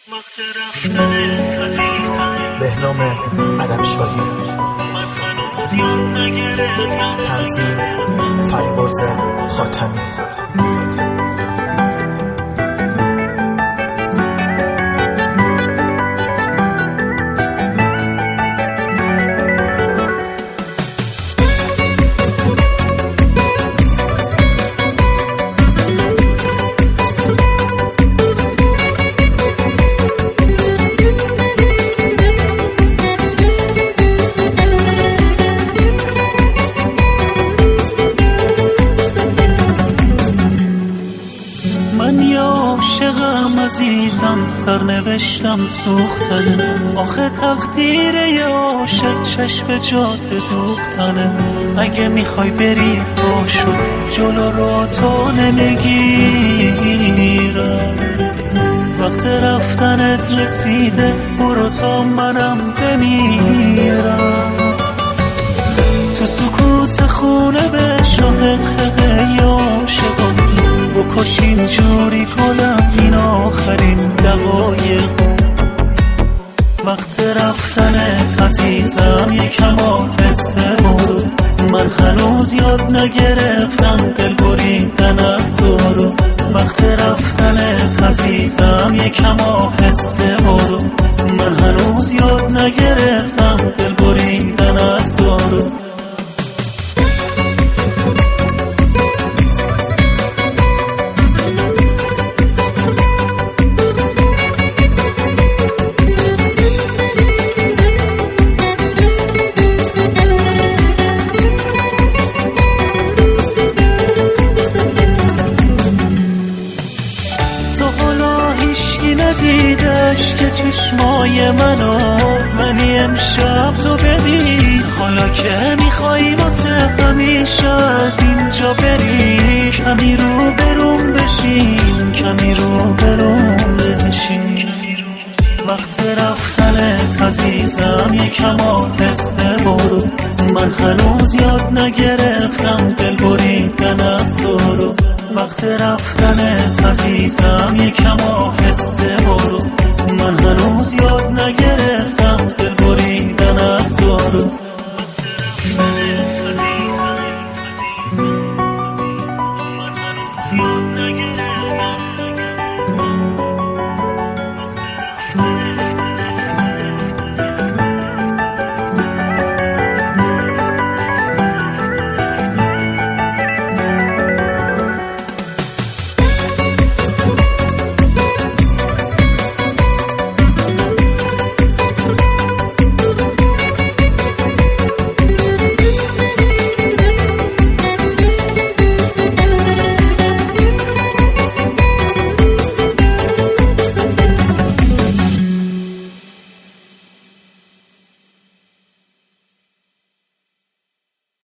بهنام علمشاهی، تنظیم فریبرز خاتمی. عزیزم سرنوشتم سوختنه، آخه تقدیر یه عاشق چشم جاده دوختنه. اگه میخوای بری باشو جلو رو تو نمیگیرم، وقت رفتنت رسیده برو تا منم بمیرم. تو سکوت خونه به شاهقه عاشقم بکش اینجوری کنم این آخرین دقایق. وقت رفتنت عزیزم یکم آهسته برو، من هنوز یاد نگرفتم دل بریدن از تو رو. وقت رفتنت عزیزم یکم آهسته برو، من هنوز یاد نگرفتم دل بریدن از تو رو. ندیدش که چشمای منو ولی امشب تو ببین، حالا که میخوایی واسه همیشه از اینجا بری. کمی رو بروم بشین، کمی رو بروم بشین. وقت رفتنت عزیزم یکم آهسته برو، من هنوز یاد نگرفتم دل بریدن از تو رو. وقت رفتنت عزیزم یکم